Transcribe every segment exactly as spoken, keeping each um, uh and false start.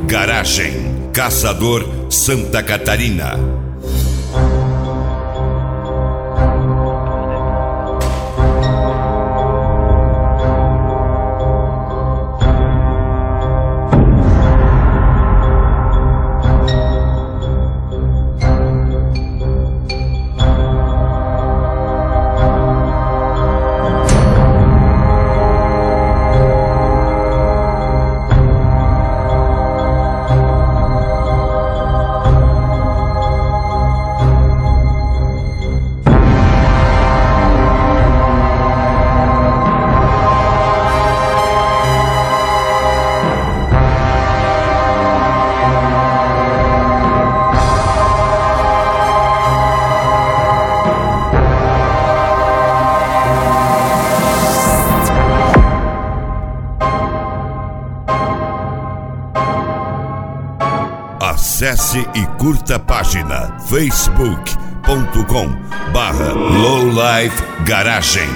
Garagem Caçador Santa Catarina. Acesse e curta a página facebook ponto com barra Lowlife Garagem.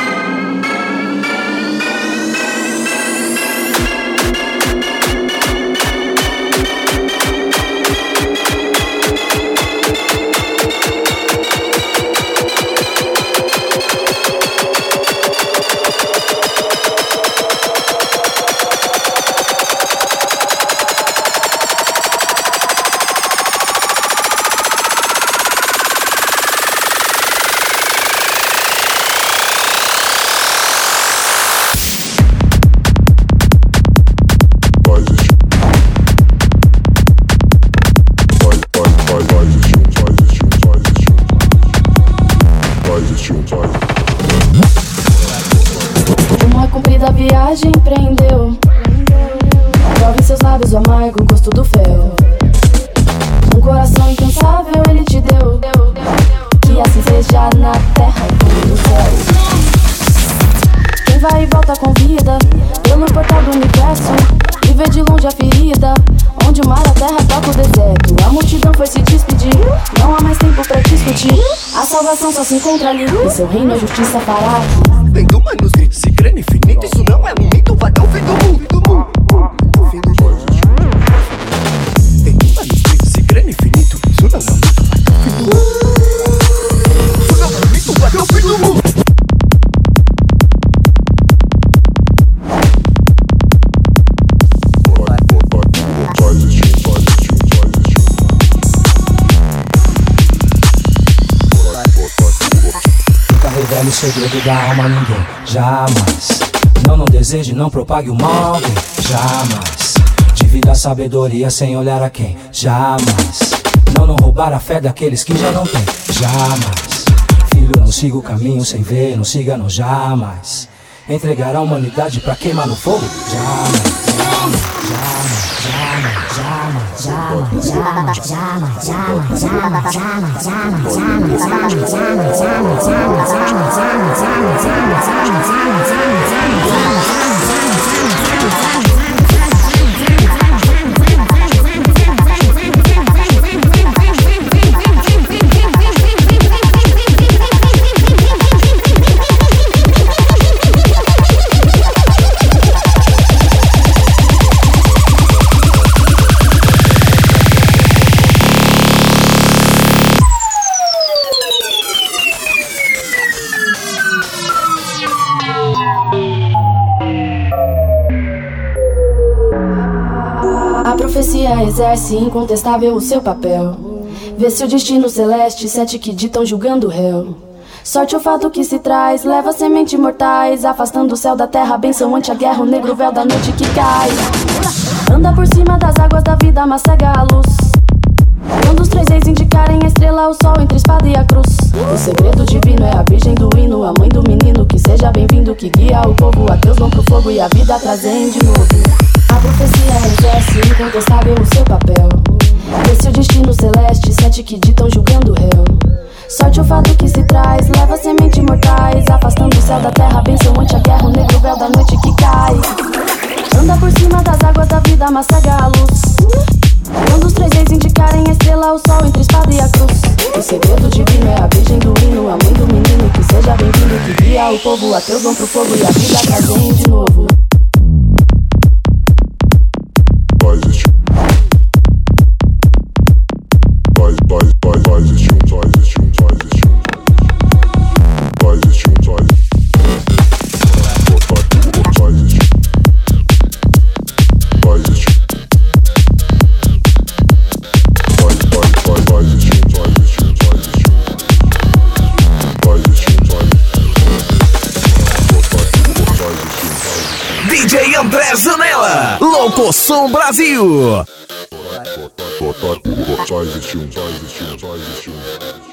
Uma comprida viagem prendeu. Prove seus lábios o amargo gosto do fel. Um coração incansável ele te deu, que assim seja na terra como no céu. Quem vai e volta convida pelo portal do universo e vê de longe a ferida, onde o mar a terra toca o deserto. A multidão foi se despedir, não há mais tempo pra discutir. A salvação só se encontra ali, em seu reino a justiça fará. Vem do manuscrito, se crê no infinito, isso não é um mito, vai dar o fim do mundo, do mundo. O fim do mundo. Vem do manuscrito, se crê no infinito, isso não é um mito, vai dar o fim do mundo. Isso não é um mito, vai dar o fim do mundo. Revele o segredo da alma a ninguém, jamais. Não, não deseje, não propague o mal a alguém, jamais. Divida a sabedoria sem olhar a quem, jamais. Não, não roubar a fé daqueles que já não têm, jamais. Filho, não siga o caminho sem ver, não siga, não, jamais. Entregar a humanidade pra queimar no fogo, jamais. A profecia exerce incontestável o seu papel. Vê-se o destino celeste, sete que ditam julgando o réu. Sorte o fato que se traz, leva semente mortais, afastando o céu da terra, benção ante a guerra, o negro véu da noite que cai. Anda por cima das águas da vida, mas cega a luz. Quando os três reis indicarem a estrela, o sol entre a espada e a cruz. O segredo divino é a virgem do hino, a mãe do menino, que seja bem-vindo, que guia o povo. Ateus vão pro fogo e a vida trazem de novo. A profecia exerce incontestável o seu papel. Esse é o destino celeste, sete que ditam julgando o réu. Sorte o fato que se traz, leva semente mortais, afastando o céu da terra, benção ante a guerra, o negro véu da noite que cai. Anda por cima das águas da vida, mas cega a luz. Quando os três reis indicarem a estrela, o sol entre a espada e a cruz. O segredo divino é a virgem do hino, a mãe do menino, que seja bem-vindo, que guia o povo. Ateus vão pro fogo e a vida trazem de novo. Vai existir. André Zanella, Locoção Brasil. Só existe um, só existe um, só existe um.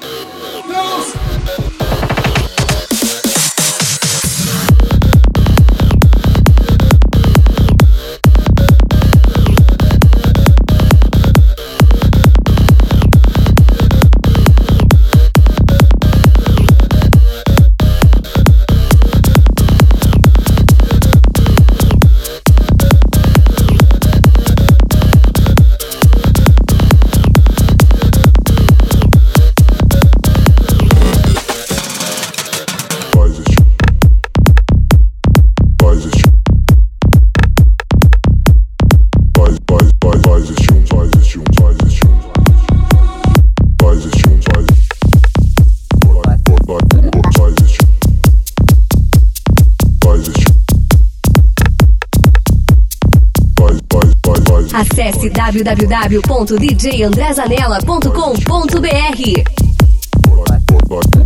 Acesse w w w ponto d j andré zanella ponto com ponto b r.